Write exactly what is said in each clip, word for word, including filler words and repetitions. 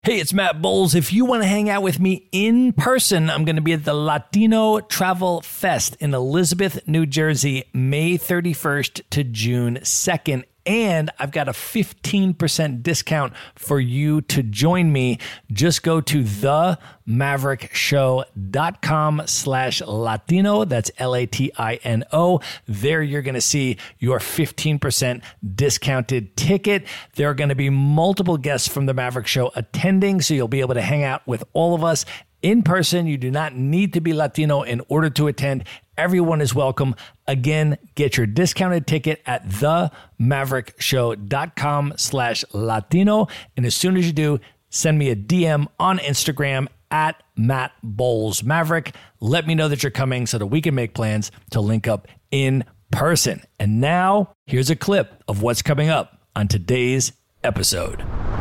Hey, it's Matt Bowles. If you want to hang out with me in person, I'm going to be at the Latino Travel Fest in Elizabeth, New Jersey, May thirty-first to June second. And I've got a fifteen percent discount for you to join me. Just go to the maverick show dot com slash Latino. That's L A T I N O. There you're going to see your fifteen percent discounted ticket. There are going to be multiple guests from the Maverick Show attending, so you'll be able to hang out with all of us in person. You do not need to be Latino in order to attend. Everyone is welcome. Again, get your discounted ticket at the maverick show dot com slash Latino. And as soon as you do, send me a D M on Instagram at Matt Bowles Maverick. Let me know that you're coming so that we can make plans to link up in person. And now, here's a clip of what's coming up on today's episode.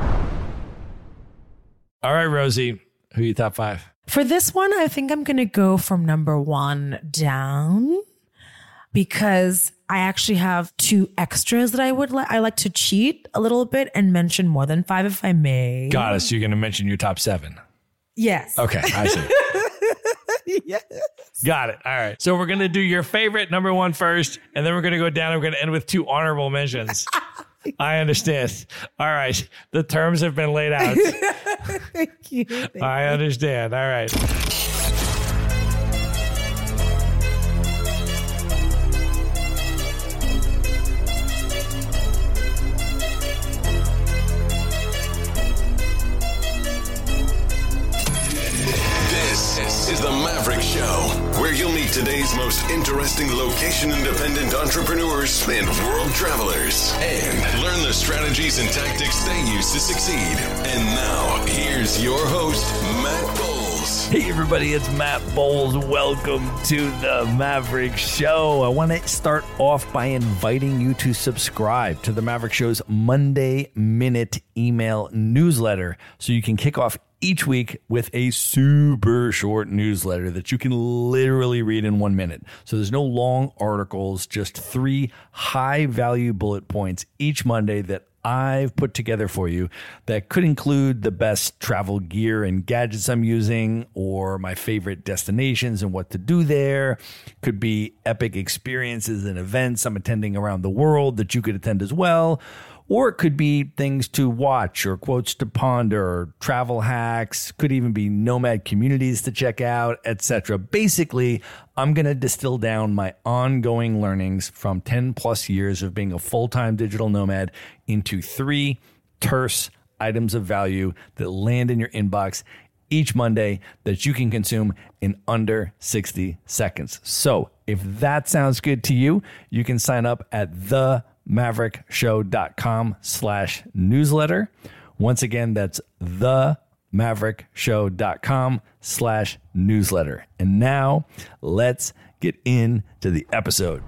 All right, Rosie, who are you top five? For this one, I think I'm going to go from number one down because I actually have two extras that I would like. I like to cheat a little bit and mention more than five if I may. Got it. So you're going to mention your top seven. Yes. Okay, I see. Yes. Got it. All right. So we're going to do your favorite number one first, and then we're going to go down and we're going to end with two honorable mentions. I understand. All right. The terms have been laid out. Thank you. Thank I understand. All right. This is the Maverick Show, where you'll meet today's most interesting location-independent entrepreneurs and world travelers, and learn the strategies and tactics they use to succeed. And now, here's your host, Matt Bowles. Hey, everybody, it's Matt Bowles. Welcome to the Maverick Show. I want to start off by inviting you to subscribe to the Maverick Show's Monday Minute email newsletter so you can kick off each week with a super short newsletter that you can literally read in one minute. So there's no long articles, just three high value bullet points each Monday that I've put together for you that could include the best travel gear and gadgets I'm using, or my favorite destinations and what to do there. Could be epic experiences and events I'm attending around the world that you could attend as well. Or it could be things to watch or quotes to ponder or travel hacks. Could even be nomad communities to check out, et cetera. Basically, I'm going to distill down my ongoing learnings from ten plus years of being a full-time digital nomad into three terse items of value that land in your inbox each Monday that you can consume in under sixty seconds. So if that sounds good to you, you can sign up at the maverick show dot com slash newsletter. Once again, that's the maverick show dot com slash newsletter. And now let's get into the episode.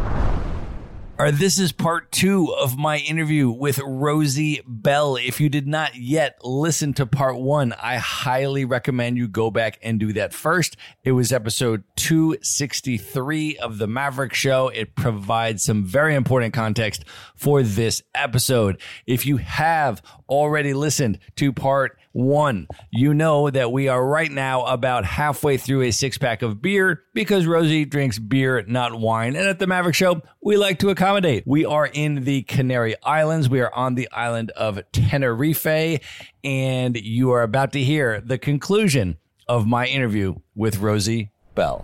All right, this is part two of my interview with Rosie Bell. If you did not yet listen to part one, I highly recommend you go back and do that first. It was episode two sixty-three of The Maverick Show. It provides some very important context for this episode. If you have already listened to part one, you know that we are right now about halfway through a six pack of beer because Rosie drinks beer, not wine. And at the Maverick Show, we like to accommodate. We are in the Canary Islands. We are on the island of Tenerife, and you are about to hear the conclusion of my interview with Rosie Bell.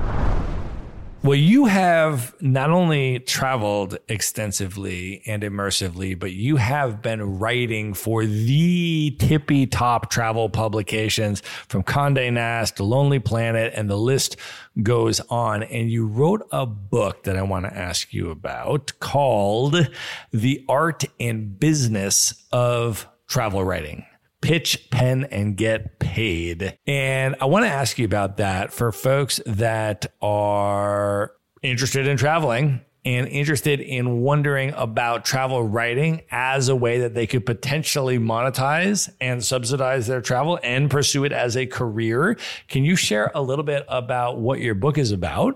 Well, you have not only traveled extensively and immersively, but you have been writing for the tippy top travel publications from Condé Nast to Lonely Planet, and the list goes on. And you wrote a book that I want to ask you about called The Art and Business of Travel Writing. Pitch, pen, and get paid. And I want to ask you about that for folks that are interested in traveling and interested in wondering about travel writing as a way that they could potentially monetize and subsidize their travel and pursue it as a career. Can you share a little bit about what your book is about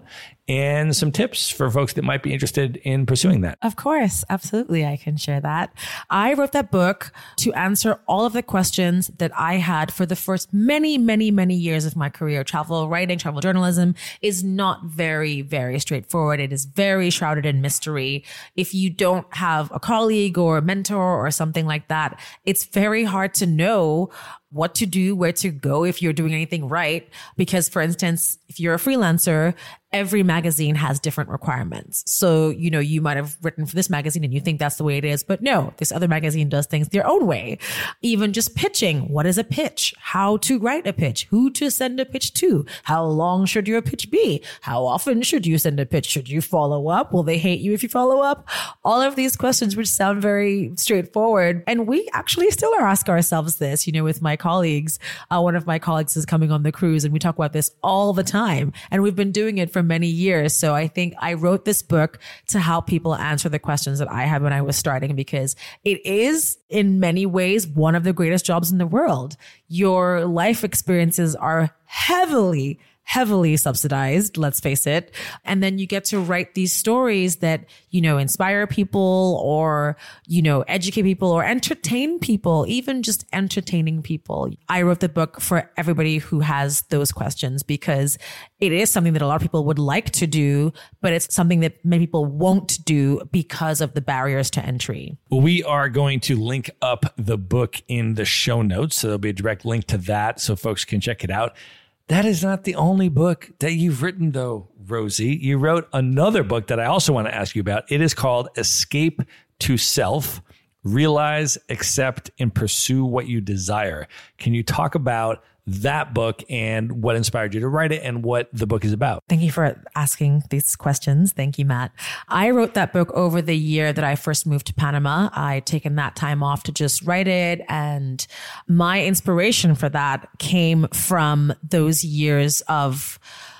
and some tips for folks that might be interested in pursuing that. Of course. Absolutely. I can share that. I wrote that book to answer all of the questions that I had for the first many, many, many years of my career. Travel writing, travel journalism is not very, very straightforward. It is very shrouded in mystery. If you don't have a colleague or a mentor or something like that, it's very hard to know what to do, where to go if you're doing anything right. Because, for instance, if you're a freelancer, every magazine has different requirements. So, you know, you might have written for this magazine and you think that's the way it is, but no, this other magazine does things their own way. Even just pitching. What is a pitch? How to write a pitch? Who to send a pitch to? How long should your pitch be? How often should you send a pitch? Should you follow up? Will they hate you if you follow up? All of these questions, which sound very straightforward. And we actually still are asking ourselves this, you know, with my colleagues. Uh, one of my colleagues is coming on the cruise and we talk about this all the time. And we've been doing it for many years. So I think I wrote this book to help people answer the questions that I had when I was starting, because it is in many ways one of the greatest jobs in the world. Your life experiences are heavily heavily subsidized, let's face it. And then you get to write these stories that, you know, inspire people or, you know, educate people or entertain people, even just entertaining people. I wrote the book for everybody who has those questions because it is something that a lot of people would like to do, but it's something that many people won't do because of the barriers to entry. Well, we are going to link up the book in the show notes. So there'll be a direct link to that so folks can check it out. That is not the only book that you've written, though, Rosie. You wrote another book that I also want to ask you about. It is called Escape to Self, Realize, Accept, and Pursue What You Desire. Can you talk about that book and what inspired you to write it and what the book is about? Thank you for asking these questions. Thank you, Matt. I wrote that book over the year that I first moved to Panama. I'd taken that time off to just write it. And my inspiration for that came from those years of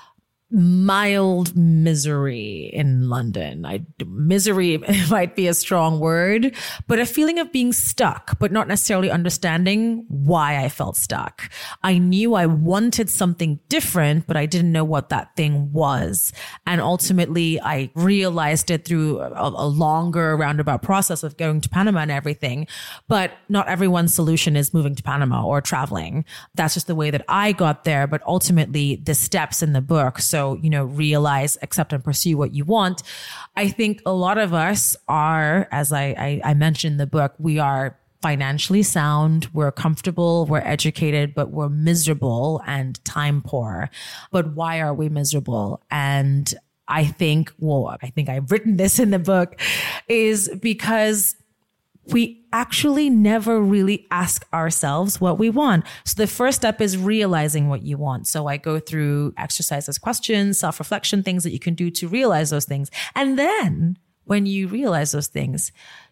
mild misery in London. I, misery might be a strong word, but a feeling of being stuck, but not necessarily understanding why I felt stuck. I knew I wanted something different, but I didn't know what that thing was. And ultimately, I realized it through a, a longer roundabout process of going to Panama and everything. But not everyone's solution is moving to Panama or traveling. That's just the way that I got there. But ultimately, the steps in the book, so you know, realize, accept, and pursue what you want. I think a lot of us are, as I, I, I mentioned in the book, we are financially sound, we're comfortable, we're educated, but we're miserable and time poor. But why are we miserable? And I think, well, I think I've written this in the book, is because we actually never really ask ourselves what we want. So the first step is realizing what you want. So I go through exercises, questions, self-reflection, things that you can do to realize those things. And then when you realize those things,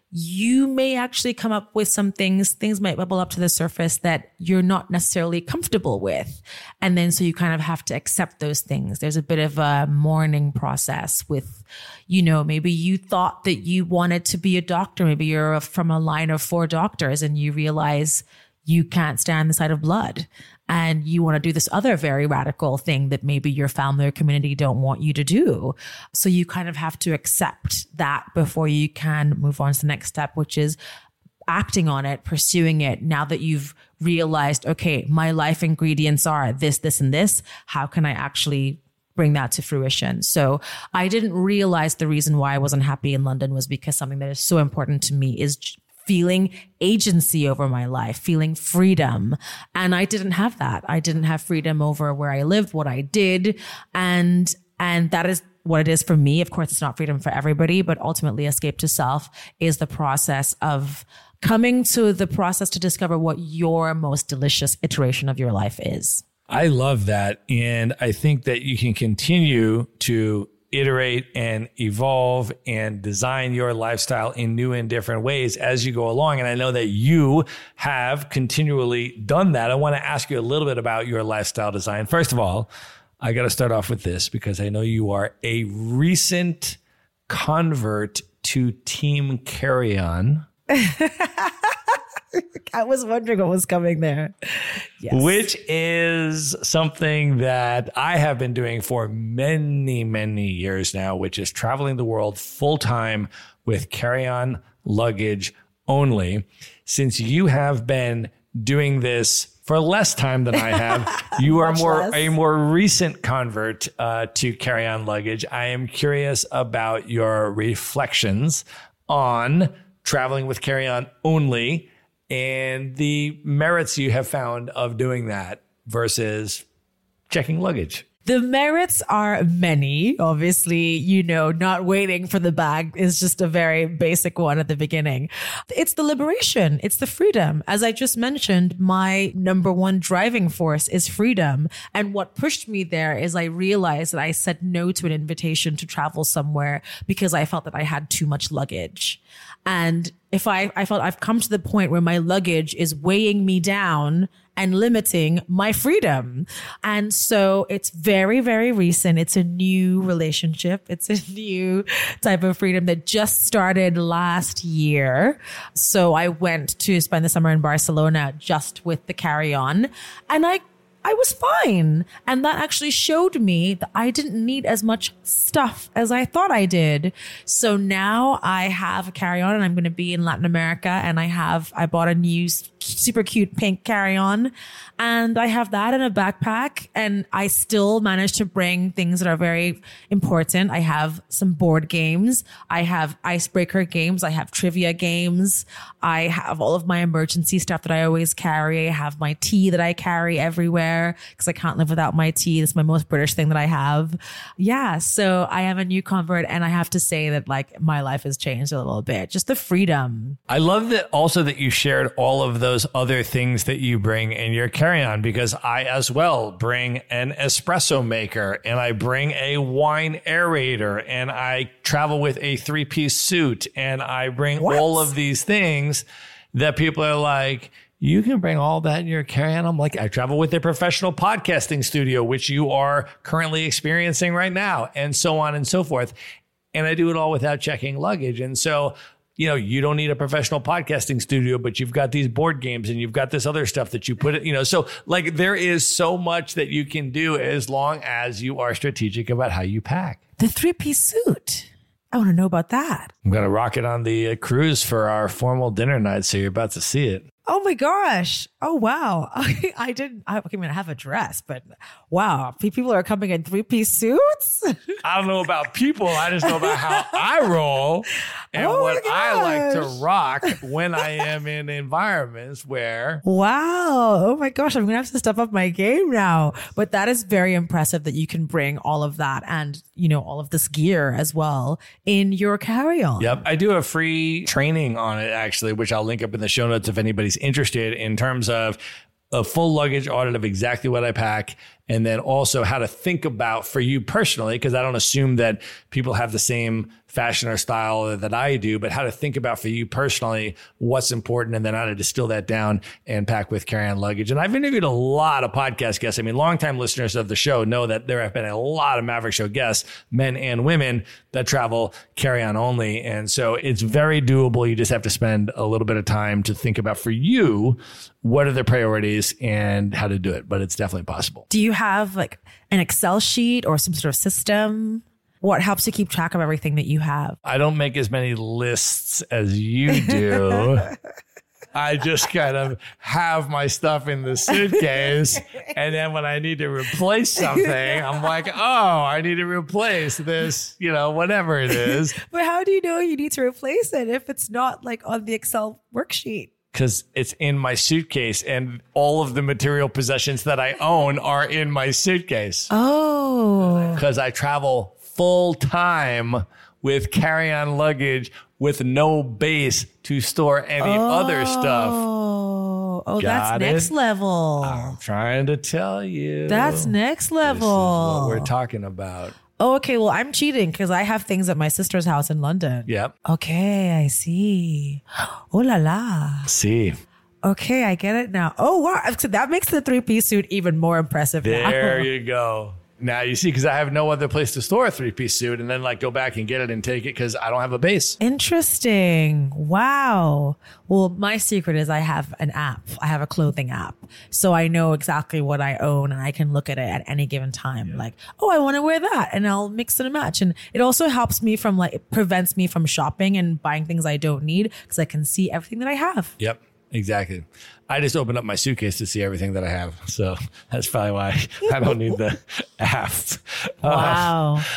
you may actually come up with some things, things might bubble up to the surface that you're not necessarily comfortable with. And then so you kind of have to accept those things. There's a bit of a mourning process with, you know, maybe you thought that you wanted to be a doctor. Maybe you're from a line of four doctors and you realize you can't stand the sight of blood. And you want to do this other very radical thing that maybe your family or community don't want you to do. So you kind of have to accept that before you can move on to the next step, which is acting on it, pursuing it. Now that you've realized, okay, my life ingredients are this, this, and this, how can I actually bring that to fruition? So I didn't realize the reason why I wasn't happy in London was because something that is so important to me is feeling agency over my life, feeling freedom. And I didn't have that. I didn't have freedom over where I lived, what I did. And, and that is what it is for me. Of course, it's not freedom for everybody, but ultimately Escape to Self is the process of coming to the process to discover what your most delicious iteration of your life is. I love that. And I think that you can continue to iterate and evolve and design your lifestyle in new and different ways as you go along. And I know that you have continually done that. I want to ask you a little bit about your lifestyle design. First of all, I got to start off with this because I know you are a recent convert to Team Carry On. I was wondering what was coming there. Yes. Which is something that I have been doing for many, many years now, which is traveling the world full time with carry-on luggage only. Since you have been doing this for less time than I have, you are more less. a more recent convert uh, to carry-on luggage. I am curious about your reflections on traveling with carry-on only and the merits you have found of doing that versus checking luggage. The merits are many. Obviously, you know, not waiting for the bag is just a very basic one at the beginning. It's the liberation. It's the freedom. As I just mentioned, my number one driving force is freedom. And what pushed me there is I realized that I said no to an invitation to travel somewhere because I felt that I had too much luggage. And if I, I felt I've come to the point where my luggage is weighing me down and limiting my freedom. And so it's very, very recent. It's a new relationship. It's a new type of freedom that just started last year. So I went to spend the summer in Barcelona just with the carry-on, and I I was fine. And that actually showed me that I didn't need as much stuff as I thought I did. So now I have a carry-on and I'm going to be in Latin America, and I have, I bought a new super cute pink carry-on, and I have that in a backpack, and I still manage to bring things that are very important. I have some board games. I have icebreaker games. I have trivia games. I have all of my emergency stuff that I always carry. I have my tea that I carry everywhere because I can't live without my tea. It's my most British thing that I have. Yeah. So I am a new convert, and I have to say that like my life has changed a little bit. Just the freedom. I love that also that you shared all of those other things that you bring in your carry-on, because I as well bring an espresso maker, and I bring a wine aerator, and I travel with a three-piece suit, and I bring What? all of these things that people are like, you can bring all that in your carry-on. I'm like, I travel with a professional podcasting studio, which you are currently experiencing right now, and so on and so forth. And I do it all without checking luggage. And so, you know, you don't need a professional podcasting studio, but you've got these board games and you've got this other stuff that you put it, you know, so like there is so much that you can do as long as you are strategic about how you pack. The three-piece suit. I want to know about that. I'm going to rock it on the uh, cruise for our formal dinner night. So you're about to see it. Oh my gosh. Oh, wow. I, I didn't, I, I mean, I have a dress, but wow. People are coming in three-piece suits. I don't know about people. I just know about how I roll and Oh what my I like to gosh. rock when I am in environments where Wow. Oh my gosh. I'm going to have to step up my game now. But that is very impressive that you can bring all of that and, you know, all of this gear as well in your carry-on. Yep. I do a free training on it, actually, which I'll link up in the show notes if anybody's interested, in terms of a full luggage audit of exactly what I pack, and then also how to think about for you personally, because I don't assume that people have the same fashion or style that I do, but how to think about for you personally what's important, and then how to distill that down and pack with carry-on luggage. And I've interviewed a lot of podcast guests. I mean, longtime listeners of the show know that there have been a lot of Maverick Show guests, men and women, that travel carry-on only. And so it's very doable. You just have to spend a little bit of time to think about for you, what are the priorities and how to do it. But it's definitely possible. Do you have like an Excel sheet or some sort of system? What helps you keep track of everything that you have? I don't make as many lists as you do. I just kind of have my stuff in the suitcase. And then when I need to replace something, I'm like, oh, I need to replace this, you know, whatever it is. But how do you know you need to replace it if it's not like on the Excel worksheet? Because it's in my suitcase, and all of the material possessions that I own are in my suitcase. Oh. Because I travel full time with carry-on luggage with no base to store any oh. other stuff. Oh, oh, Got that's next it? level. I'm trying to tell you. That's next This is level. what we're talking about. Oh, okay. Well, I'm cheating because I have things at my sister's house in London. Yep. Okay, I see. Oh la la. See. Okay, I get it now. Oh wow, so that makes the three-piece suit even more impressive now. There you go. Now you see, because I have no other place to store a three-piece suit and then like go back and get it and take it because I don't have a base. Interesting. Wow. Well, my secret is I have an app. I have a clothing app. So I know exactly what I own and I can look at it at any given time. Yeah. Like, oh, I want to wear that. And I'll mix and match. And it also helps me from like, it prevents me from shopping and buying things I don't need because I can see everything that I have. Yep. Exactly. I just open up my suitcase to see everything that I have. So that's probably why I don't need the app. Wow. Uh,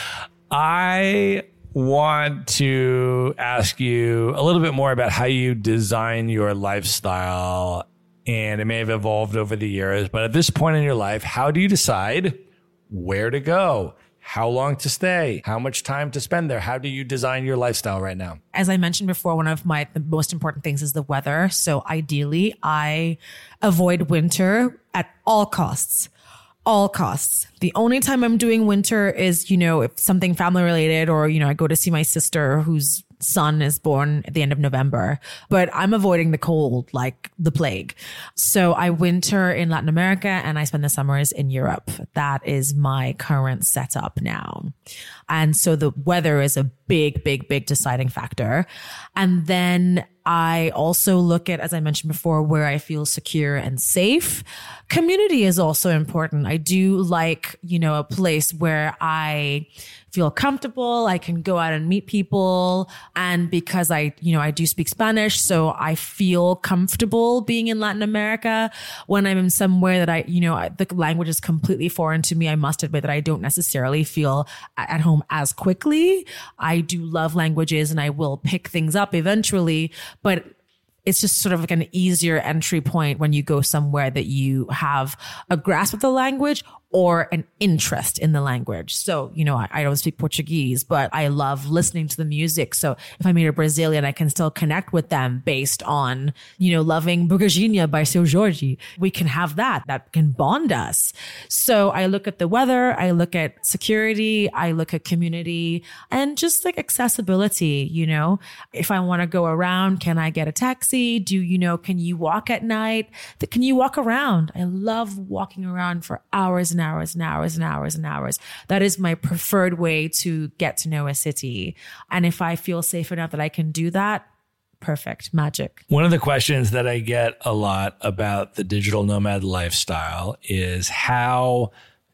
I want to ask you a little bit more about how you design your lifestyle. And it may have evolved over the years, but at this point in your life, how do you decide where to go? How long to stay? How much time to spend there? How do you design your lifestyle right now? As I mentioned before, one of my the most important things is the weather. So ideally, I avoid winter at all costs. All costs. The only time I'm doing winter is, you know, if something family related or, you know, I go to see my sister whose son is born at the end of November, but I'm avoiding the cold like the plague. So I winter in Latin America and I spend the summers in Europe. That is my current setup now. And so the weather is a big, big, big deciding factor. And then I also look at, as I mentioned before, where I feel secure and safe. Community is also important. I do like, you know, a place where I feel comfortable. I can go out and meet people. And because I, you know, I do speak Spanish, so I feel comfortable being in Latin America. When I'm in somewhere that I, you know, the language is completely foreign to me, I must admit that I don't necessarily feel at home as quickly. I do love languages and I will pick things up eventually, but it's just sort of like an easier entry point when you go somewhere that you have a grasp of the language or an interest in the language. So, you know, I, I don't speak Portuguese, but I love listening to the music. So if I meet a Brazilian, I can still connect with them based on, you know, loving Bugarzinha by Seu Jorge. We can have that. That can bond us. So I look at the weather, I look at security, I look at community and just like accessibility, you know, if I want to go around, can I get a taxi? Do you know, can you walk at night? Can you walk around? I love walking around for hours and hours and hours and hours and hours. That is my preferred way to get to know a city. And if I feel safe enough that I can do that, perfect, magic. One of the questions that I get a lot about the digital nomad lifestyle is how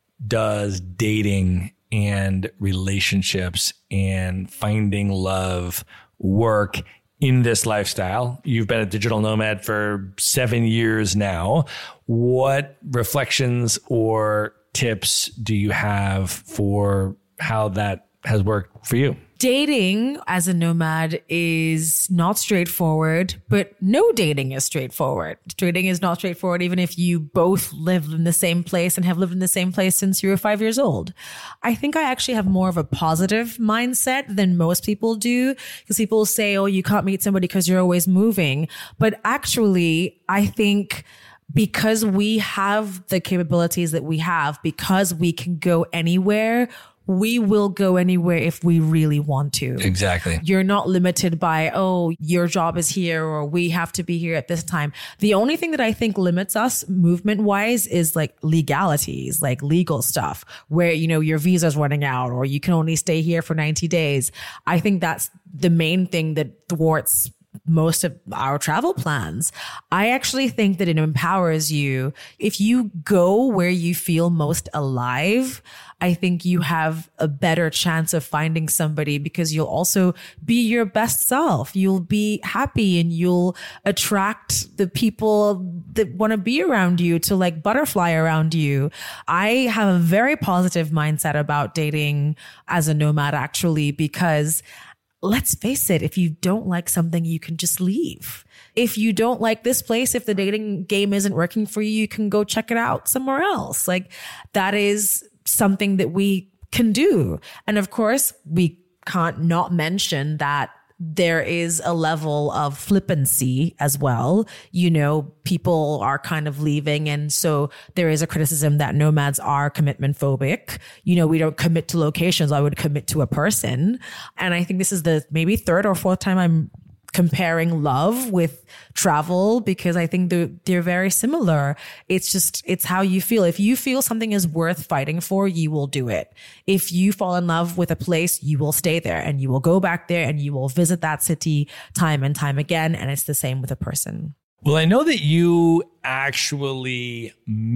does dating and relationships and finding love work in this lifestyle? You've been a digital nomad for seven years now. What reflections or tips do you have for how that has worked for you? Dating as a nomad is not straightforward, but no dating is straightforward. Dating is not straightforward even if you both live in the same place and have lived in the same place since you were five years old. I think I actually have more of a positive mindset than most people do, because people say, oh, you can't meet somebody because you're always moving. But actually, I think because we have the capabilities that we have, because we can go anywhere, we will go anywhere if we really want to. Exactly. You're not limited by, oh, your job is here or we have to be here at this time. The only thing that I think limits us movement wise is like legalities, like legal stuff where, you know, your visa's running out or you can only stay here for ninety days. I think that's the main thing that thwarts most of our travel plans. I actually think that it empowers you. If you go where you feel most alive, I think you have a better chance of finding somebody because you'll also be your best self. You'll be happy and you'll attract the people that want to be around you to like butterfly around you. I have a very positive mindset about dating as a nomad actually, because let's face it, if you don't like something, you can just leave. If you don't like this place, if the dating game isn't working for you, you can go check it out somewhere else. Like that is something that we can do. And of course, we can't not mention that there is a level of flippancy as well. You know, people are kind of leaving. And so there is a criticism that nomads are commitment phobic. You know, we don't commit to locations. I would commit to a person. And I think this is the maybe third or fourth time I'm comparing love with travel because I think they're, they're very similar. It's just, it's how you feel. If you feel something is worth fighting for, you will do it. If you fall in love with a place, you will stay there and you will go back there and you will visit that city time and time again. And it's the same with a person. Well, I know that you actually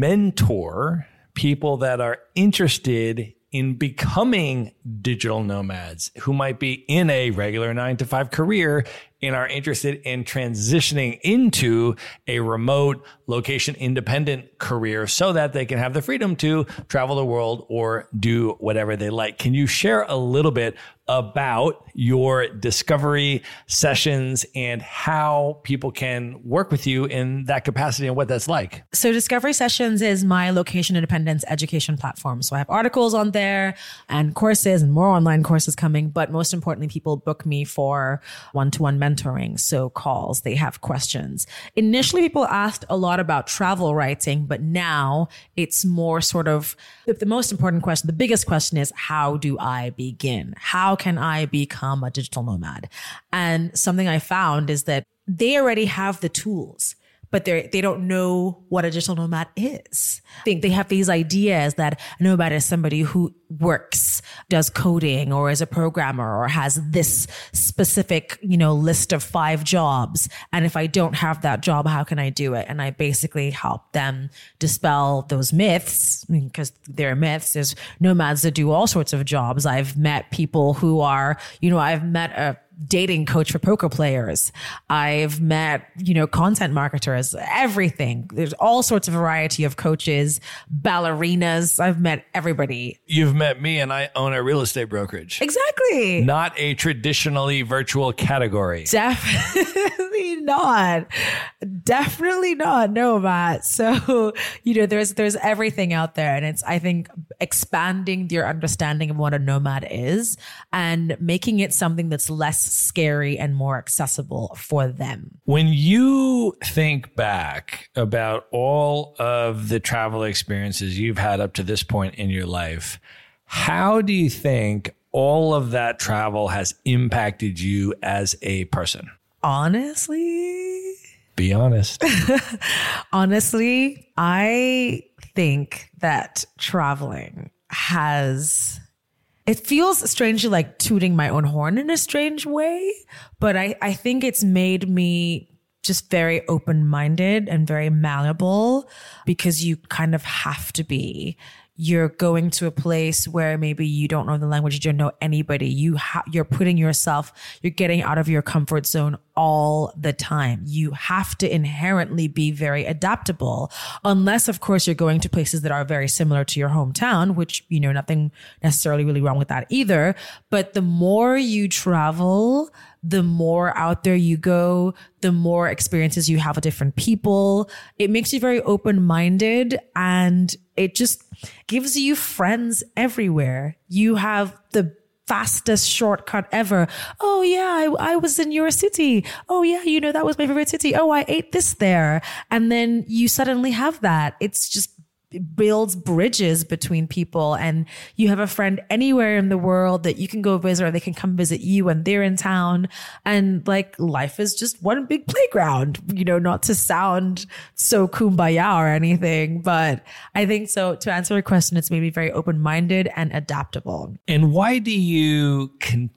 mentor people that are interested in becoming digital nomads who might be in a regular nine to five career and are interested in transitioning into a remote, location independent career so that they can have the freedom to travel the world or do whatever they like. Can you share a little bit about your discovery sessions and how people can work with you in that capacity and what that's like? So Discovery Sessions is my location independence education platform. So I have articles on there and courses and more online courses coming. But most importantly, people book me for one-to-one mentoring. So calls, they have questions. Initially, people asked a lot about travel writing, but now it's more sort of the most important question. The biggest question is, how do I begin? How can I become a digital nomad? And something I found is that they already have the tools, but they they don't know what a digital nomad is. I think they have these ideas that a nomad is somebody who works, does coding, or is a programmer, or has this specific, you know, list of five jobs. And if I don't have that job, how can I do it? And I basically help them dispel those myths, because they're myths. There's nomads that do all sorts of jobs. I've met people who are, you know, I've met a dating coach for poker players. I've met, you know, content marketers, everything. There's all sorts of variety of coaches, ballerinas. I've met everybody. You've met me and I own a real estate brokerage. Exactly. Not a traditionally virtual category. Definitely not. Definitely not. No, Matt. So, you know, there's, there's everything out there. And it's, I think, expanding your understanding of what a nomad is and making it something that's less scary and more accessible for them. When you think back about all of the travel experiences you've had up to this point in your life, how do you think all of that travel has impacted you as a person? Honestly, be honest. Honestly, I think that traveling has, it feels strangely like tooting my own horn in a strange way, but I, I think it's made me just very open-minded and very malleable because you kind of have to be. You're going to a place where maybe you don't know the language, you don't know anybody. You ha- you're putting yourself, you're getting out of your comfort zone all the time. You have to inherently be very adaptable, unless, of course, you're going to places that are very similar to your hometown, which, you know, nothing necessarily really wrong with that either. But the more you travel, the more out there you go, the more experiences you have with different people. It makes you very open-minded and it just gives you friends everywhere. You have the fastest shortcut ever. Oh yeah, I, I was in your city. Oh yeah, you know, that was my favorite city. Oh, I ate this there. And then you suddenly have that. It's just, it builds bridges between people and you have a friend anywhere in the world that you can go visit or they can come visit you when they're in town. And like life is just one big playground, you know, not to sound so kumbaya or anything, but I think so. To answer your question, it's made me very open-minded and adaptable. And why do you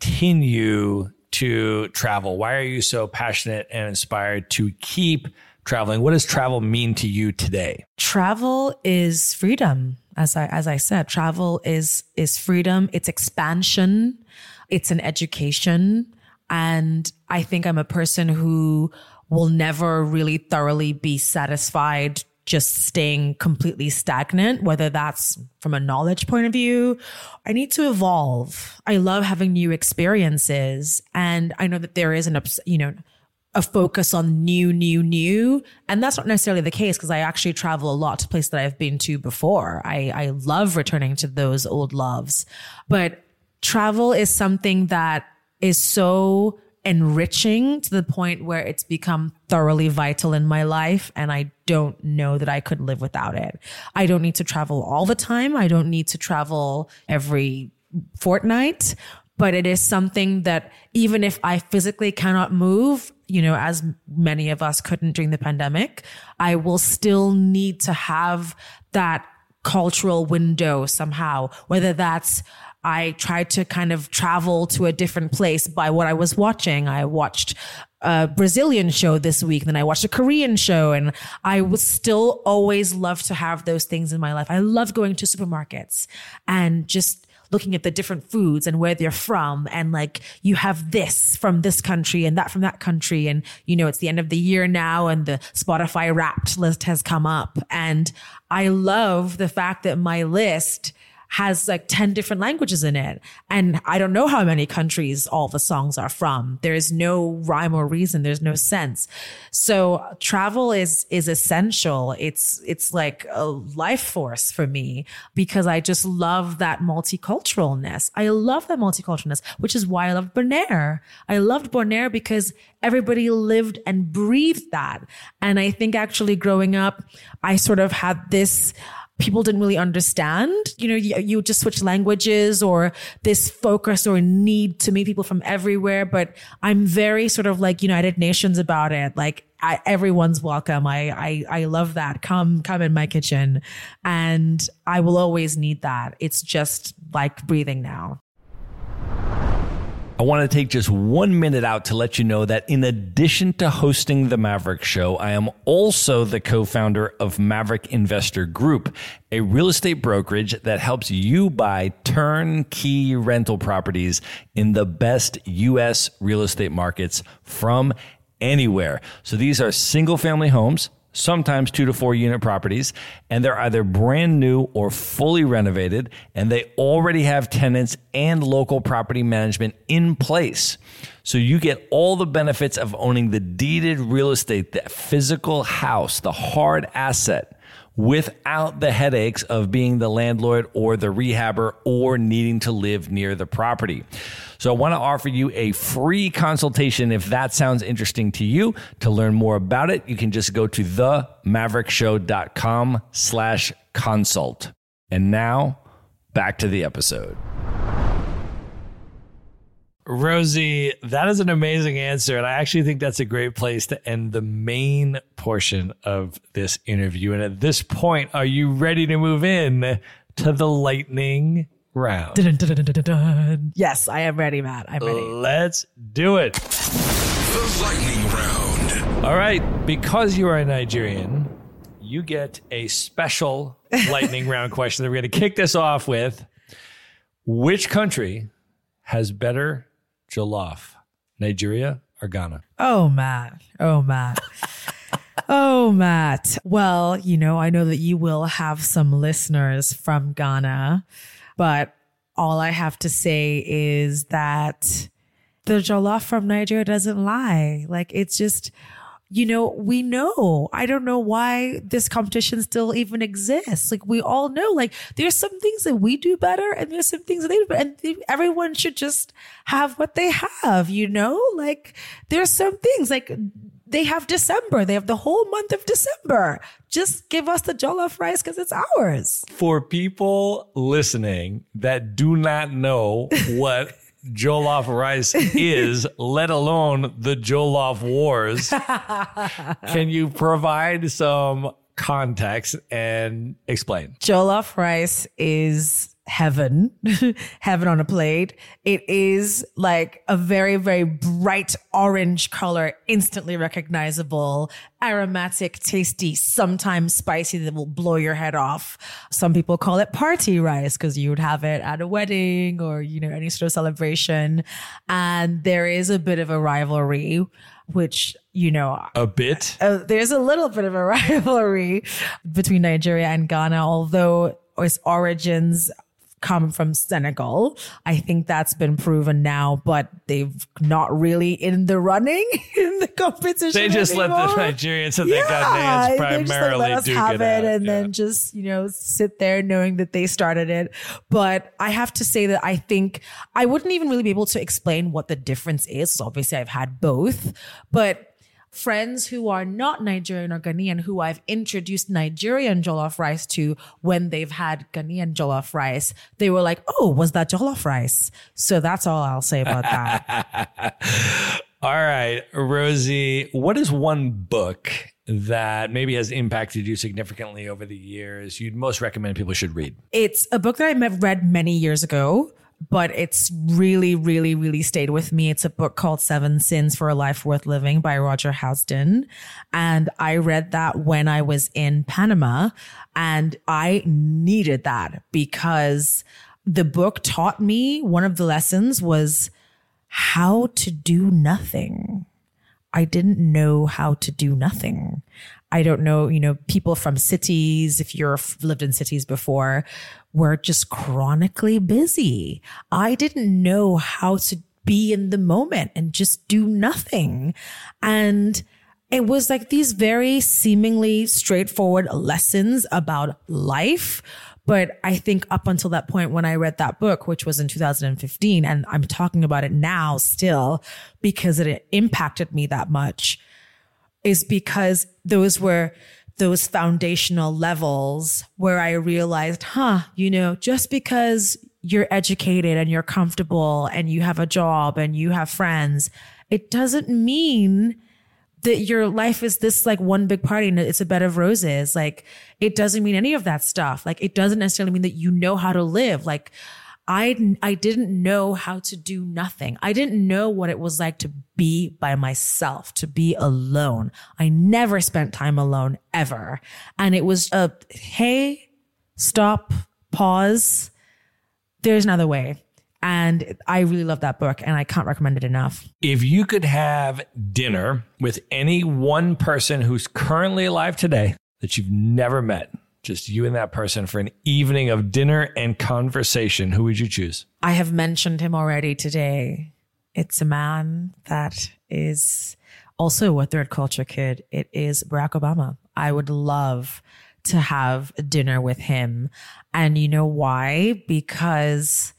continue to travel? Why are you so passionate and inspired to keep traveling? What does travel mean to you today? Travel is freedom. As I, as I said, travel is, is freedom. It's expansion. It's an education. And I think I'm a person who will never really thoroughly be satisfied just staying completely stagnant, whether that's from a knowledge point of view. I need to evolve. I love having new experiences. And I know that there is an, you know, a focus on new, new, new. And that's not necessarily the case because I actually travel a lot to places that I've been to before. I, I love returning to those old loves. But travel is something that is so enriching to the point where it's become thoroughly vital in my life. And I don't know that I could live without it. I don't need to travel all the time. I don't need to travel every fortnight. but it is something that even if I physically cannot move, you know, as many of us couldn't during the pandemic, I will still need to have that cultural window somehow, whether that's I tried to kind of travel to a different place by what I was watching. I watched a Brazilian show this week, then I watched a Korean show, and I would still always love to have those things in my life. I love going to supermarkets and just looking at the different foods and where they're from. And like, you have this from this country and that from that country. And, you know, it's the end of the year now and the Spotify Wrapped list has come up. And I love the fact that my list has like ten different languages in it. And I don't know how many countries all the songs are from. There is no rhyme or reason. There's no sense. So travel is, is essential. It's, it's like a life force for me because I just love that multiculturalness. I love that multiculturalness, which is why I loved Bonaire. I loved Bonaire because everybody lived and breathed that. And I think actually growing up, I sort of had this people didn't really understand, you know, you, you just switch languages or this focus or need to meet people from everywhere. But I'm very sort of like United Nations about it. Like I, everyone's welcome. I, I, I love that. Come, come in my kitchen. And I will always need that. It's just like breathing now. I want to take just one minute out to let you know that in addition to hosting the Maverick Show, I am also the co-founder of Maverick Investor Group, a real estate brokerage that helps you buy turnkey rental properties in the best U S real estate markets from anywhere. So these are single family homes, sometimes two to four unit properties, and they're either brand new or fully renovated, and they already have tenants and local property management in place. So you get all the benefits of owning the deeded real estate, the physical house, the hard asset, without the headaches of being the landlord or the rehabber or needing to live near the property. So I want to offer you a free consultation if that sounds interesting to you. To learn more about it, you can just go to the maverick show dot com slash consult. And now, back to the episode. Rosie, that is an amazing answer. And I actually think that's a great place to end the main portion of this interview. And at this point, are you ready to move in to the lightning round? Dun, dun, dun, dun, dun. Yes, I am ready, Matt. I'm ready. Let's do it. The lightning round. All right. Because you are a Nigerian, you get a special lightning round question that we're going to kick this off with. Which country has better jollof, Nigeria or Ghana? Oh, Matt. Oh, Matt. Oh, Matt. Well, you know, I know that you will have some listeners from Ghana, but all I have to say is that the jollof from Nigeria doesn't lie. Like, it's just, you know, we know. I don't know why this competition still even exists. Like, we all know, like, there's some things that we do better and there's some things that they do better. And everyone should just have what they have, you know? Like, there's some things, like, they have December. They have the whole month of December. Just give us the jollof rice because it's ours. For people listening that do not know what jollof rice is, let alone the jollof wars, can you provide some context and explain? Jollof rice is heaven, heaven on a plate. It is like a very, very bright orange color, instantly recognizable, aromatic, tasty, sometimes spicy that will blow your head off. Some people call it party rice because you would have it at a wedding or, you know, any sort of celebration. And there is a bit of a rivalry, which, you know, a bit, uh, there's a little bit of a rivalry between Nigeria and Ghana, although its origins come from Senegal. I think that's been proven now, but they've not really in the running in the competition. They just anymore. Let the Nigerians that yeah, they got names primarily just, like, let us duke have it, it out. and yeah. then just, you know, sit there knowing that they started it. But I have to say that I think I wouldn't even really be able to explain what the difference is. So obviously I've had both, but friends who are not Nigerian or Ghanaian who I've introduced Nigerian jollof rice to when they've had Ghanaian jollof rice, they were like, oh, was that jollof rice? So that's all I'll say about that. All right, Rosie, what is one book that maybe has impacted you significantly over the years you'd most recommend people should read? It's a book that I met, read many years ago, but it's really, really, really stayed with me. It's a book called Seven Sins for a Life Worth Living by Roger Housden. And I read that when I was in Panama, and I needed that because the book taught me, one of the lessons was how to do nothing. I didn't know how to do nothing. I don't know, you know, people from cities, if you've lived in cities before, were just chronically busy. I didn't know how to be in the moment and just do nothing. And it was like these very seemingly straightforward lessons about life. But I think up until that point when I read that book, which was in two thousand fifteen, and I'm talking about it now still because it impacted me that much, is because those were those foundational levels where I realized, huh, you know, just because you're educated and you're comfortable and you have a job and you have friends, it doesn't mean that your life is this like one big party and it's a bed of roses. Like, it doesn't mean any of that stuff. Like, it doesn't necessarily mean that you know how to live. Like, I, I didn't know how to do nothing. I didn't know what it was like to be by myself, to be alone. I never spent time alone ever. And it was a, hey, stop, pause. There's another way. And I really love that book and I can't recommend it enough. If you could have dinner with any one person who's currently alive today that you've never met, just you and that person for an evening of dinner and conversation, who would you choose? I have mentioned him already today. It's a man that is also a third culture kid. It is Barack Obama. I would love to have dinner with him. And you know why? Because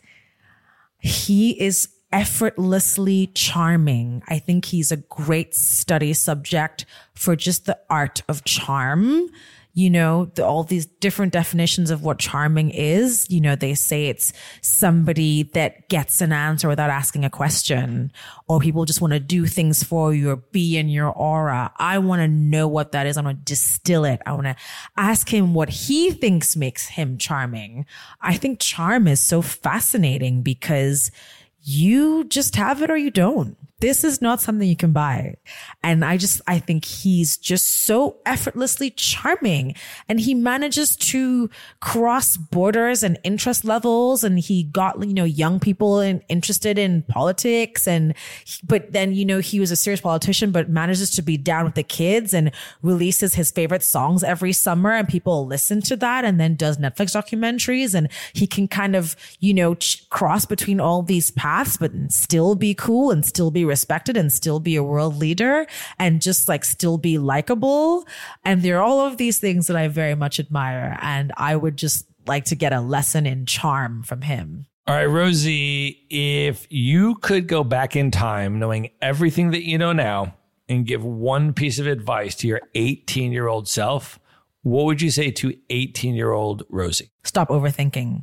he is effortlessly charming. I think he's a great study subject for just the art of charm. You know, the, all these different definitions of what charming is. You know, they say it's somebody that gets an answer without asking a question, or people just want to do things for you or be in your aura. I want to know what that is. I want to distill it. I want to ask him what he thinks makes him charming. I think charm is so fascinating because you just have it or you don't. This is not something you can buy. And I just, I think he's just so effortlessly charming, and he manages to cross borders and interest levels. And he got, you know, young people in, interested in politics. And, but then, you know, he was a serious politician, but manages to be down with the kids and releases his favorite songs every summer. And people listen to that, and then does Netflix documentaries. And he can kind of, you know, ch- cross between all these paths, but still be cool and still be respected and still be a world leader and just like still be likable. And there are all of these things that I very much admire. And I would just like to get a lesson in charm from him. All right, Rosie, if you could go back in time knowing everything that you know now and give one piece of advice to your eighteen-year-old self, what would you say to eighteen-year-old Rosie? Stop overthinking.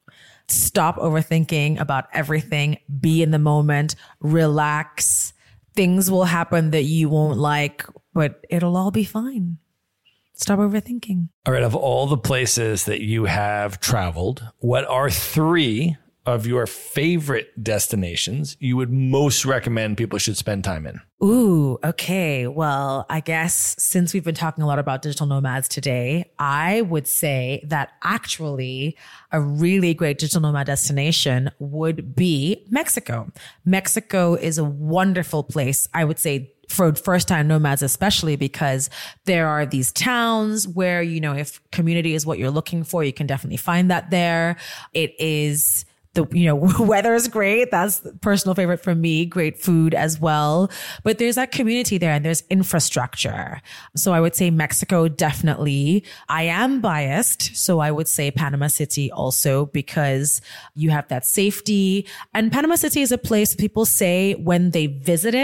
Stop overthinking about everything. Be in the moment. Relax. Things will happen that you won't like, but it'll all be fine. Stop overthinking. All right. Of all the places that you have traveled, what are three of your favorite destinations you would most recommend people should spend time in? Ooh, okay. Well, I guess since we've been talking a lot about digital nomads today, I would say that actually a really great digital nomad destination would be Mexico. Mexico is a wonderful place, I would say, for first-time nomads, especially because there are these towns where, you know, if community is what you're looking for, you can definitely find that there. It is The, you know, weather is great. That's the personal favorite for me. Great food as well. But there's that community there and there's infrastructure. So I would say Mexico, definitely. I am biased. So I would say Panama City also, because you have that safety. And Panama City is a place people say when they visit it,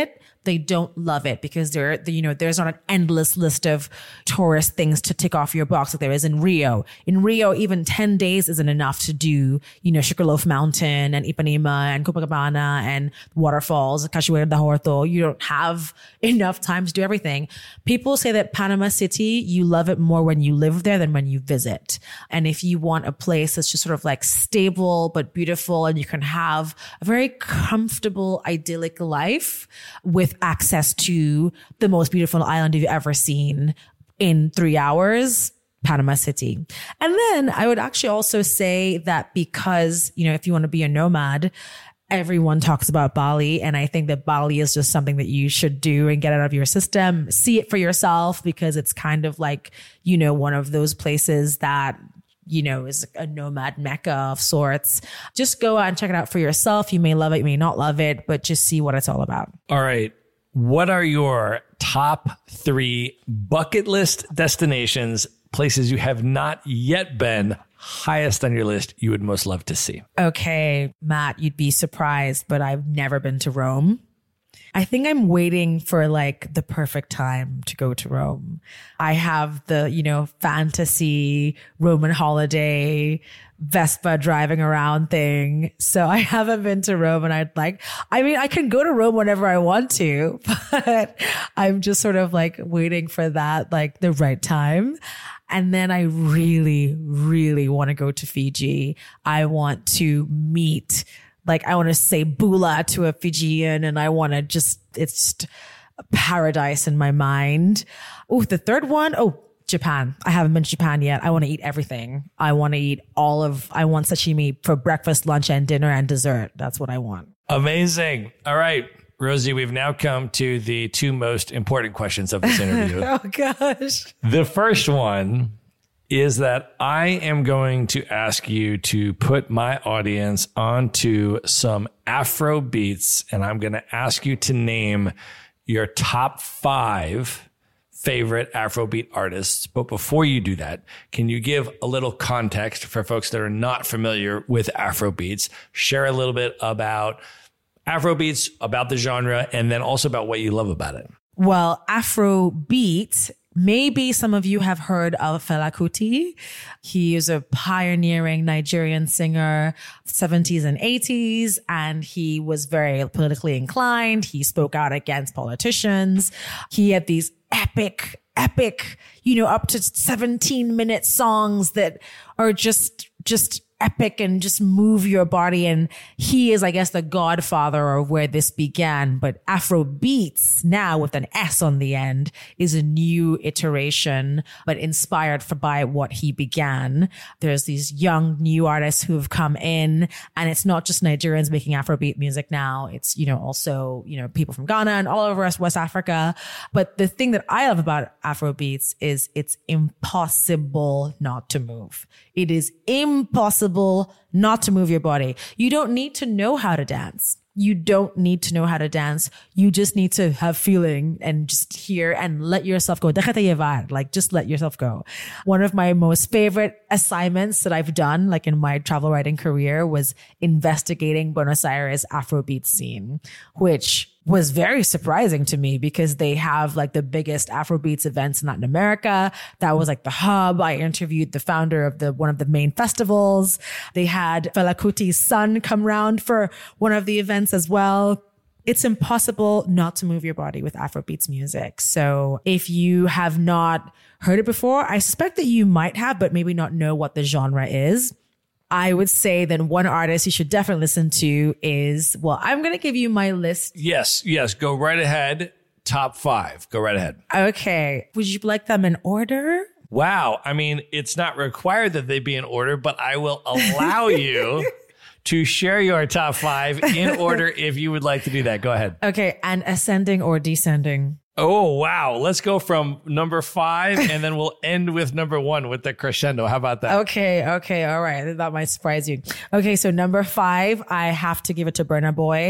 they don't love it because there, you know, there's not an endless list of tourist things to tick off your box like there is in Rio. In Rio, even ten days isn't enough to do, you know, Sugarloaf Mountain and Ipanema and Copacabana and waterfalls, Cachoeira de Horto. You don't have enough time to do everything. People say that Panama City, you love it more when you live there than when you visit. And if you want a place that's just sort of like stable but beautiful and you can have a very comfortable, idyllic life with access to the most beautiful island you've ever seen in three hours, Panama City. And then I would actually also say that because, you know, if you want to be a nomad, everyone talks about Bali. And I think that Bali is just something that you should do and get out of your system. See it for yourself because it's kind of like, you know, one of those places that, you know, is a nomad mecca of sorts. Just go out and check it out for yourself. You may love it, you may not love it, but just see what it's all about. All right. What are your top three bucket list destinations, places you have not yet been, highest on your list you would most love to see? Okay, Matt, you'd be surprised, but I've never been to Rome. I think I'm waiting for like the perfect time to go to Rome. I have the, you know, fantasy Roman holiday Vespa driving around thing. So I haven't been to Rome and I'd like, I mean, I can go to Rome whenever I want to, but I'm just sort of like waiting for that, like the right time. And then I really, really want to go to Fiji. I want to meet Like I want to say bula to a Fijian and I want to just, it's just a paradise in my mind. Oh, the third one. Oh, Japan. I haven't been to Japan yet. I want to eat everything. I want to eat all of, I want sashimi for breakfast, lunch, and dinner and dessert. That's what I want. Amazing. All right, Rosie, we've now come to the two most important questions of this interview. Oh gosh. The first one is that I am going to ask you to put my audience onto some Afro beats, and I'm going to ask you to name your top five favorite Afrobeat artists. But before you do that, can you give a little context for folks that are not familiar with Afrobeats? Share a little bit about Afrobeats, about the genre, and then also about what you love about it. Well, Afrobeat, maybe some of you have heard of Fela Kuti. He is a pioneering Nigerian singer, seventies and eighties, and he was very politically inclined. He spoke out against politicians. He had these epic, epic, you know, up to seventeen minute songs that are just, just epic and just move your body. And he is, I guess, the godfather of where this began. But Afrobeats, now with an S on the end, is a new iteration, but inspired for, by what he began. There's these young new artists who have come in, and it's not just Nigerians making Afrobeat music now. It's, you know, also, you know, people from Ghana and all over West Africa. But the thing that I love about Afrobeats is it's impossible not to move. It is impossible not to move your body. You don't need to know how to dance. You don't need to know how to dance. You just need to have feeling and just hear and let yourself go. Like, just let yourself go. One of my most favorite assignments that I've done, like in my travel writing career, was investigating Buenos Aires Afrobeat scene, which was very surprising to me because they have like the biggest Afrobeats events in Latin America. That was like the hub. I interviewed the founder of the one of the main festivals. They had Fela Kuti's son come round for one of the events as well. It's impossible not to move your body with Afrobeats music. So if you have not heard it before, I suspect that you might have, but maybe not know what the genre is. I would say that one artist you should definitely listen to is, well, I'm going to give you my list. Yes, yes. Go right ahead. Top five. Go right ahead. Okay. Would you like them in order? Wow. I mean, it's not required that they be in order, but I will allow you to share your top five in order if you would like to do that. Go ahead. Okay. And ascending or descending? Oh, wow. Let's go from number five and then we'll end with number one with the crescendo. How about that? Okay. Okay. All right. That might surprise you. Okay. So number five, I have to give it to Burna Boy.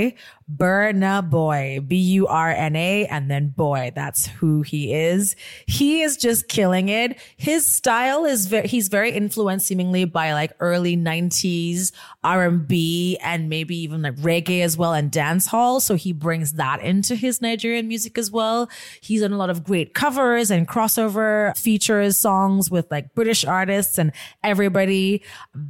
Burna Boy, B U R N A, and then boy. That's who he is. He is just killing it. His style is very, he's very influenced seemingly by like early nineties R and B and maybe even like reggae as well and dance hall. So he brings that into his Nigerian music as well. He's done a lot of great covers and crossover features songs with like British artists and everybody.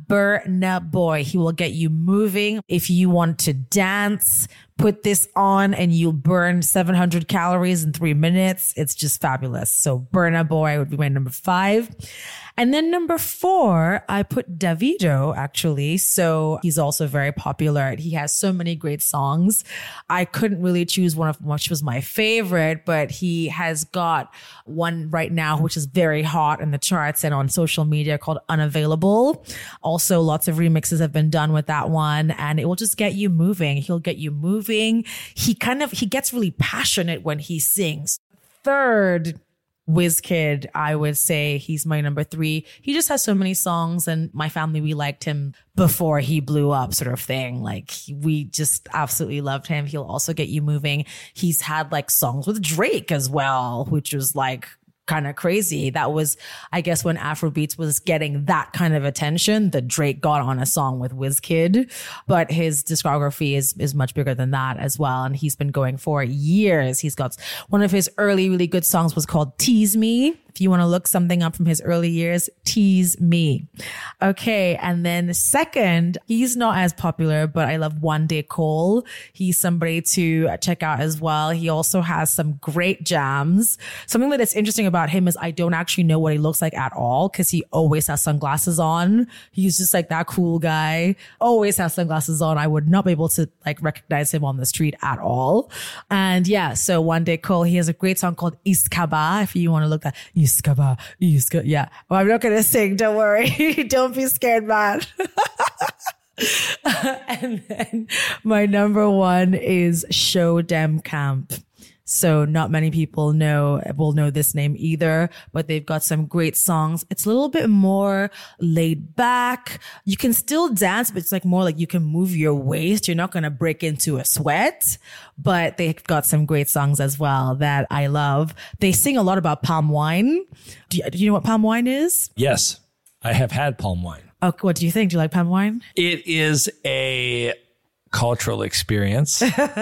Burna Boy, he will get you moving. If you want to dance, put this on and you'll burn seven hundred calories in three minutes. It's just fabulous. So Burna Boy would be my number five. And then number four, I put Davido actually. So he's also very popular. He has so many great songs. I couldn't really choose one of which was my favorite, but he has got one right now, which is very hot in the charts and on social media called Unavailable. Also, lots of remixes have been done with that one and it will just get you moving. He'll get you moving. He kind of, he gets really passionate when he sings. Third, Wizkid, I would say he's my number three. He just has so many songs and my family, we liked him before he blew up sort of thing. Like we just absolutely loved him. He'll also get you moving. He's had like songs with Drake as well, which was like kind of crazy. That was, I guess, when Afrobeats was getting that kind of attention, that Drake got on a song with Wizkid. But his discography is is much bigger than that as well. And he's been going for years. He's got one of his early, really good songs was called Tease Me. If you want to look something up from his early years, Tease Me. Okay. And then second, he's not as popular, but I love Wande Cole. He's somebody to check out as well. He also has some great jams. Something that is interesting about him is I don't actually know what he looks like at all because he always has sunglasses on. He's just like that cool guy. Always has sunglasses on. I would not be able to like recognize him on the street at all. And yeah, so Wande Cole, he has a great song called Iskaba. If you want to look at Iskaba, Iskaba. Yeah. Well, I'm not going to sing. Don't worry. Don't be scared, man. And then my number one is Show Dem Camp. So not many people know, will know this name either, but they've got some great songs. It's a little bit more laid back. You can still dance, but it's like more like you can move your waist. You're not going to break into a sweat, but they've got some great songs as well that I love. They sing a lot about palm wine. Do you, do you know what palm wine is? Yes, I have had palm wine. Oh, what do you think? Do you like palm wine? It is a cultural experience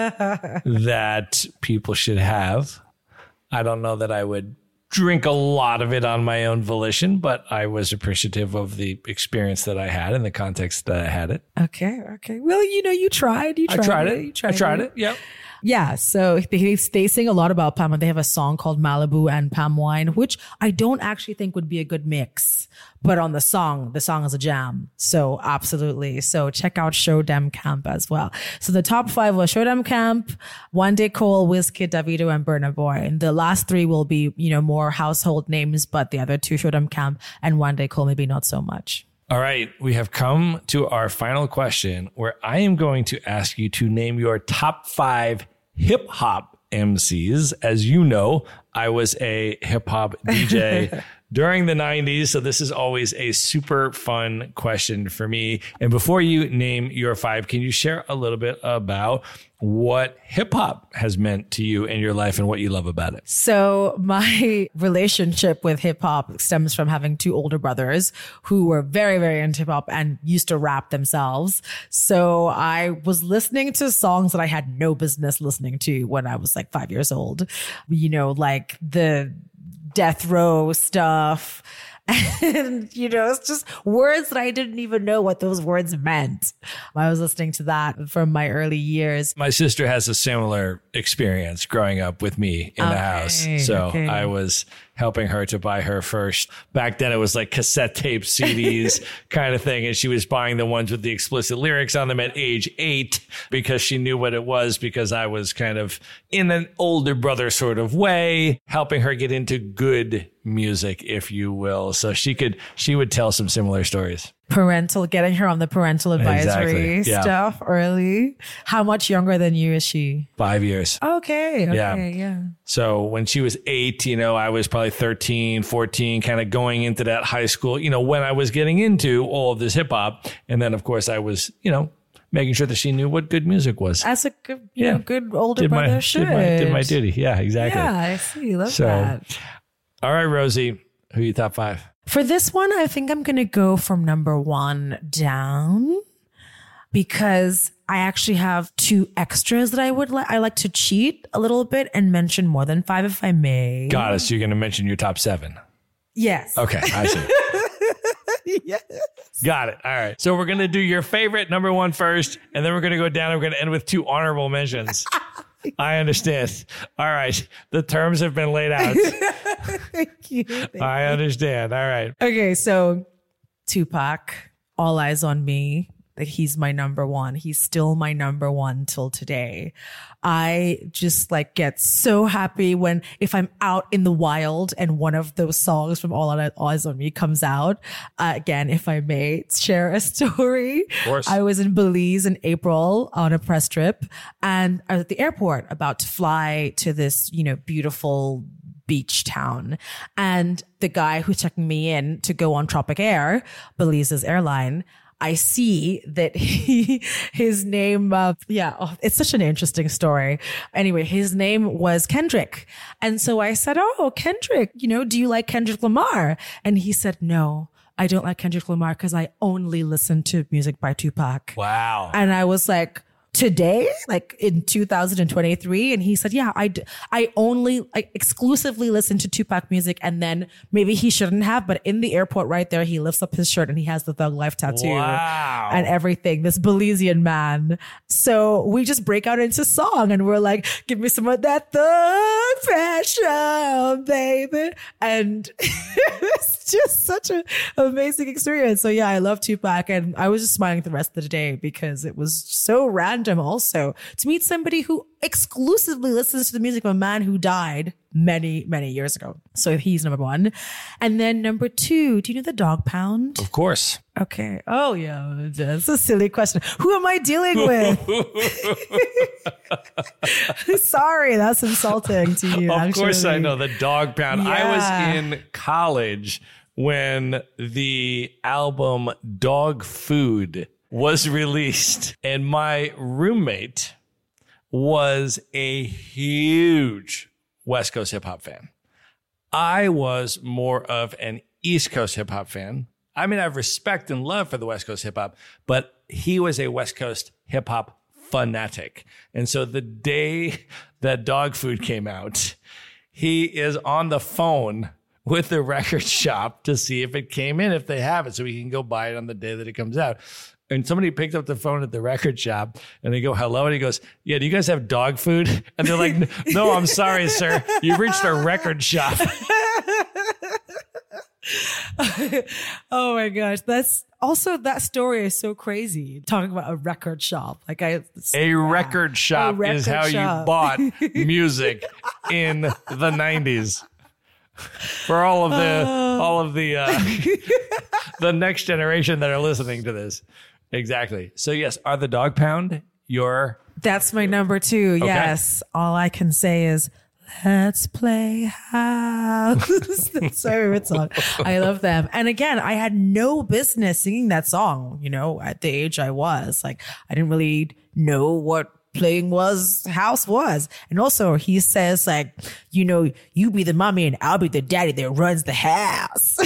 that people should have. I don't know that I would drink a lot of it on my own volition, but I was appreciative of the experience that I had in the context that I had it. Okay. Okay. Well, you know, you tried, you tried, I tried it. it. You tried I tried it. it. Yep. Yeah, so they, they sing a lot about palm wine. They have a song called Malibu and Palm Wine, which I don't actually think would be a good mix. But on the song, the song is a jam. So absolutely. So check out Show Dem Camp as well. So the top five was Show Dem Camp, Wande Cole, Wizkid, Davido, and Burna Boy. And the last three will be, you know, more household names, but the other two, Show Dem Camp and Wande Cole, maybe not so much. All right, we have come to our final question where I am going to ask you to name your top five hip hop M Cs. As you know, I was a hip hop D J during the nineties. So this is always a super fun question for me. And before you name your five, can you share a little bit about what hip hop has meant to you in your life and what you love about it? So my relationship with hip hop stems from having two older brothers who were very, very into hip hop and used to rap themselves. So I was listening to songs that I had no business listening to when I was like five years old, you know, like the Death Row stuff. And, you know, it's just words that I didn't even know what those words meant. I was listening to that from my early years. My sister has a similar experience growing up with me in okay, the house. So okay. I was helping her to buy her first. Back then it was like cassette tape C Ds kind of thing. And she was buying the ones with the explicit lyrics on them at age eight because she knew what it was, because I was kind of in an older brother sort of way, helping her get into good music, if you will. So she could, she would tell some similar stories. Parental, getting her on the parental advisory exactly. yeah. stuff early. How much younger than you is she? Five years. Okay. Okay. Yeah. yeah. So when she was eight, you know, I was probably thirteen, fourteen, kind of going into that high school, you know, when I was getting into all of this hip hop. And then, of course, I was, you know, making sure that she knew what good music was. As a good, you Yeah. know, good older Did brother my, should. did, my, did my duty. Yeah, exactly. Yeah, I see. Love So, that. all right, Rosie, who are you top five? For this one, I think I'm going to go from number one down because I actually have two extras that I would like. I like to cheat a little bit and mention more than five if I may. Got it. So you're going to mention your top seven. Yes. Okay, I see. Yes. Got it. All right. So we're going to do your favorite number one first, and then we're going to go down and we're going to end with two honorable mentions. I understand. All right. The terms have been laid out. Thank you. Thank I understand. All right. Okay, so Tupac, All Eyes on Me. Like, he's my number one. He's still my number one till today. I just like get so happy when if I'm out in the wild and one of those songs from All Eyes on Me comes out. Uh, again, if I may share a story. Of course. I was in Belize in April on a press trip, and I was at the airport about to fly to this, you know, beautiful beach town. And the guy who's checking me in to go on Tropic Air, Belize's airline, I see that he, his name, uh, yeah, oh, it's such an interesting story. Anyway, his name was Kendrick. And so I said, oh, Kendrick, you know, do you like Kendrick Lamar? And he said, no, I don't like Kendrick Lamar because I only listen to music by Tupac. Wow. And I was like, today, like in two thousand twenty-three. And he said, yeah, I, d- I only I exclusively listen to Tupac music. And then maybe he shouldn't have, but in the airport right there, he lifts up his shirt and he has the Thug Life tattoo Wow. and everything, this Belizean man. So we just break out into song and we're like, give me some of that thug passion, baby. And it's just such an amazing experience. So yeah, I love Tupac, and I was just smiling the rest of the day because it was so random also to meet somebody who exclusively listens to the music of a man who died many, many years ago. So he's number one. And then number two, do you know the Dog Pound? Of course. Okay. Oh, yeah. That's a silly question. Who am I dealing with? Sorry, that's insulting to you. Of actually. course I know the Dog Pound. Yeah. I was in college when the album Dog Food was released, and my roommate was a huge West Coast hip hop fan. I was more of an East Coast hip hop fan. I mean, I have respect and love for the West Coast hip hop, but he was a West Coast hip hop fanatic. And so the day that Dog Food came out, he is on the phone with the record shop to see if it came in, if they have it, so he can go buy it on the day that it comes out. And somebody picked up the phone at the record shop and they go, hello. And he goes, yeah, do you guys have dog food? And they're like, no, I'm sorry, sir. You've reached a record shop. Oh my gosh. That's also, that story is so crazy. Talking about a record shop. Like I, A record shop A record is how shop. you bought music in the nineties. For all of the, Uh. all of the, uh, the next generation that are listening to this. Exactly. So yes, are the Dog Pound your... That's my number two. Okay. Yes. All I can say is, let's play house. That's my favorite song. I love them. And again, I had no business singing that song, you know, at the age I was. Like, I didn't really know what playing was, house was. And also he says like, you know, you be the mommy and I'll be the daddy that runs the house.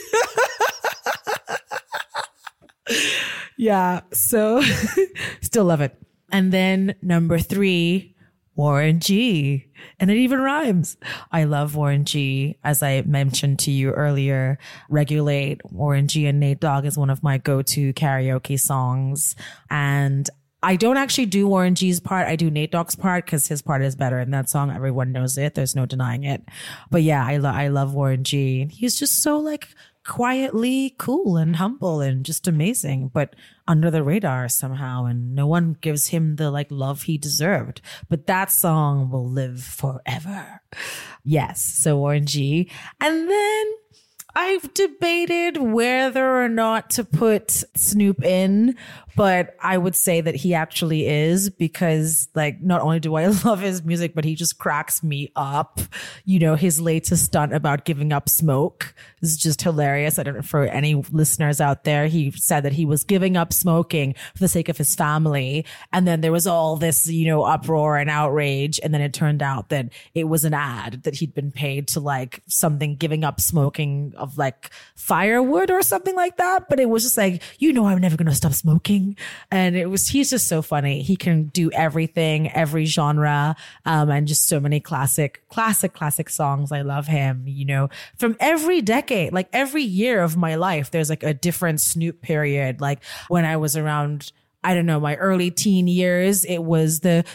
Yeah. So still love it. And then number three, Warren G. And it even rhymes. I love Warren G. As I mentioned to you earlier, Regulate, Warren G and Nate Dogg is one of my go-to karaoke songs. And I don't actually do Warren G's part. I do Nate Dogg's part because his part is better in that song. Everyone knows it. There's no denying it. But yeah, I, lo- I love Warren G. He's just so like quietly cool and humble and just amazing, but under the radar somehow. And no one gives him the like love he deserved. But that song will live forever. Yes. So Warren G. And then I've debated whether or not to put Snoop in, but I would say that he actually is, because like, not only do I love his music, but he just cracks me up. You know, his latest stunt about giving up smoke is just hilarious. I don't know, for any listeners out there, he said that he was giving up smoking for the sake of his family. And then there was all this, you know, uproar and outrage. And then it turned out that it was an ad that he'd been paid to like something giving up smoking of like firewood or something like that. But it was just like, you know, I'm never going to stop smoking. And it was, he's just so funny. He can do everything, every genre, um, and just so many classic, classic, classic songs. I love him, you know, from every decade, like every year of my life, there's like a different Snoop period. Like when I was around, I don't know, my early teen years, it was the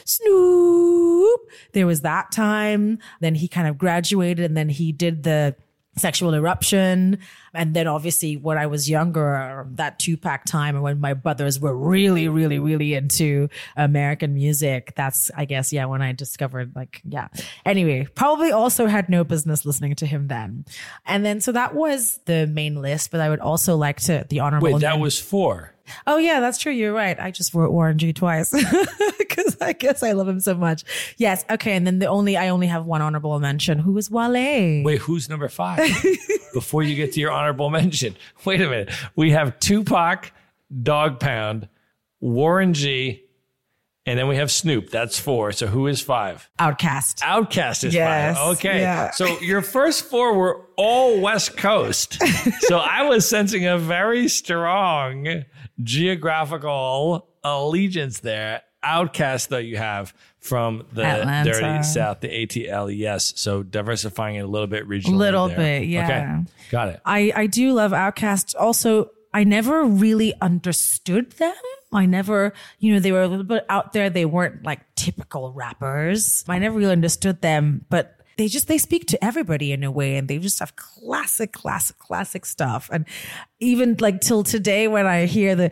Snoop. There was that time. Then he kind of graduated, and then he did the Sexual Eruption. And then obviously when I was younger, that Tupac time, and when my brothers were really, really, really into American music, that's, I guess, yeah, when I discovered like, yeah. Anyway, probably also had no business listening to him then. And then, so that was the main list, but I would also like to, the honorable. Wait, that was four. Oh yeah, that's true. You're right. I just wrote Warren G twice because I guess I love him so much. Yes. Okay. And then the only, I only have one honorable mention. Who is Wale? Wait, who's number five? Before you get to your honorable mention, wait a minute. We have Tupac, Dog Pound, Warren G, and then we have Snoop. That's four. So who is five? Outkast. Outkast is yes, five. Okay. Yeah. So your first four were all West Coast. So I was sensing a very strong geographical allegiance there. Outkast, though, you have from the Atlanta. Dirty South, the A T L, yes. So diversifying it a little bit regionally. Little there. bit, yeah. Okay, got it. I, I do love Outkast. Also, I never really understood them. I never, you know, they were a little bit out there. They weren't like typical rappers. I never really understood them, but they just, they speak to everybody in a way, and they just have classic, classic, classic stuff. And even like till today, when I hear the,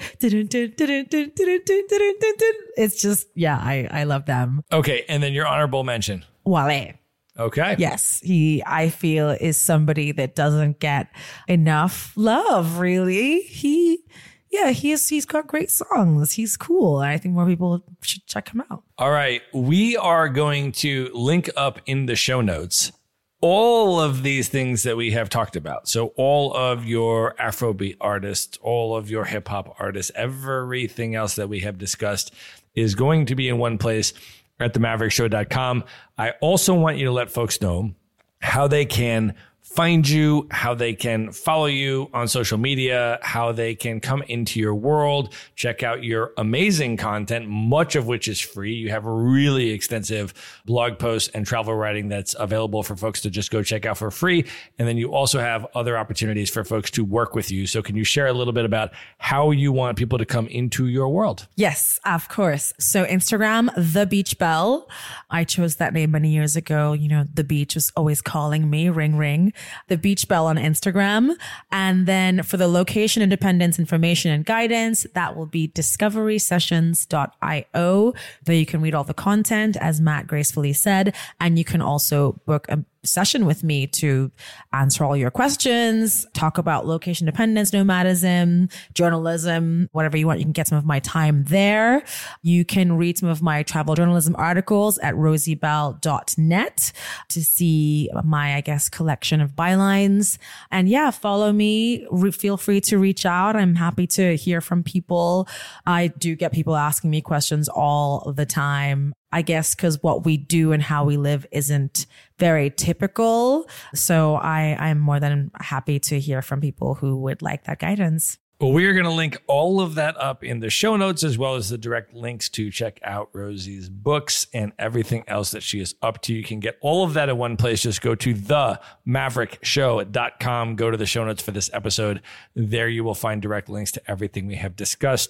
it's just, yeah, I, I love them. Okay. And then your honorable mention. Wale. Okay. Yes, he, I feel, is somebody that doesn't get enough love, really. He, yeah, he's, he's got great songs. He's cool. I think more people should check him out. All right. We are going to link up in the show notes all of these things that we have talked about. So all of your Afrobeat artists, all of your hip hop artists, everything else that we have discussed is going to be in one place at the maverick show dot com. I also want you to let folks know how they can find you, how they can follow you on social media, how they can come into your world, check out your amazing content, much of which is free. You have a really extensive blog post and travel writing that's available for folks to just go check out for free. And then you also have other opportunities for folks to work with you. So can you share a little bit about how you want people to come into your world? Yes, of course. So Instagram, The Beach Belle. I chose that name many years ago. You know, the beach was always calling me, ring, ring. The Beach Belle on Instagram. And then for the location independence information and guidance, that will be discovery sessions dot io. There you can read all the content, as Matt gracefully said, and you can also book a session with me to answer all your questions, talk about location dependence, nomadism, journalism, whatever you want. You can get some of my time there. You can read some of my travel journalism articles at rosie bell dot net to see my, I guess, collection of bylines. And yeah, follow me. Re- feel free to reach out. I'm happy to hear from people. I do get people asking me questions all the time. I guess because what we do and how we live isn't very typical. So I, I'm more than happy to hear from people who would like that guidance. Well, we are going to link all of that up in the show notes, as well as the direct links to check out Rosie's books and everything else that she is up to. You can get all of that in one place. Just go to the maverick show dot com. Go to the show notes for this episode. There you will find direct links to everything we have discussed.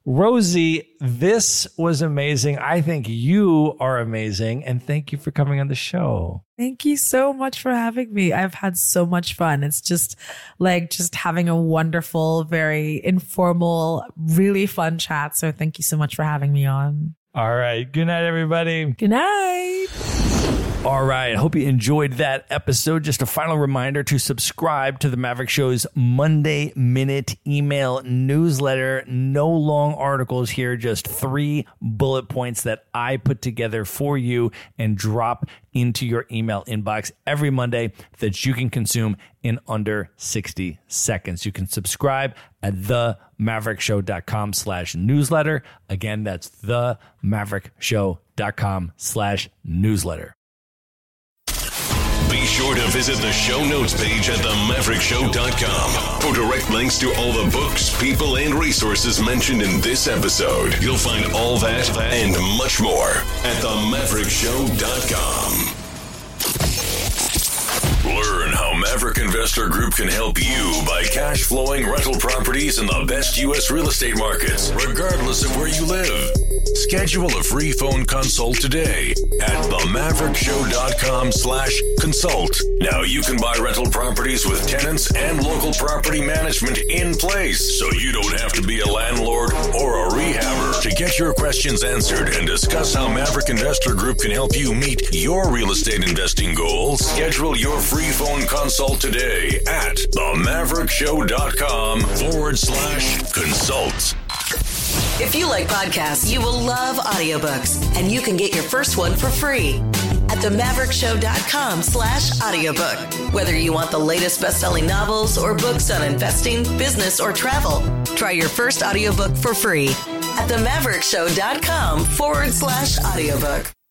Rosie, this was amazing. I think you are amazing. And thank you for coming on the show. Thank you so much for having me. I've had so much fun. It's just like just having a wonderful, very informal, really fun chat. So thank you so much for having me on. All right. Good night, everybody. Good night. All right. I hope you enjoyed that episode. Just a final reminder to subscribe to the Maverick Show's Monday Minute email newsletter. No long articles here, just three bullet points that I put together for you and drop into your email inbox every Monday that you can consume in under sixty seconds. You can subscribe at themaverickshow.com slash newsletter. Again, that's themaverickshow.com slash newsletter. Be sure to visit the show notes page at the maverick show dot com for direct links to all the books, people, and resources mentioned in this episode. You'll find all that and much more at the maverick show dot com. Learn how Maverick Investor Group can help you buy cash flowing rental properties in the best U S real estate markets, regardless of where you live. Schedule a free phone consult today at the maverick show dot com slash consult. Now you can buy rental properties with tenants and local property management in place, so you don't have to be a landlord or a rehabber. To get your questions answered and discuss how Maverick Investor Group can help you meet your real estate investing goals, schedule your free phone consult today at the maverick show dot com forward slash consult. If you like podcasts, you will love audiobooks, and you can get your first one for free at the maverick show dot com slash audiobook. Whether you want the latest best-selling novels or books on investing, business, or travel, try your first audiobook for free at the maverick show dot com forward slash audiobook.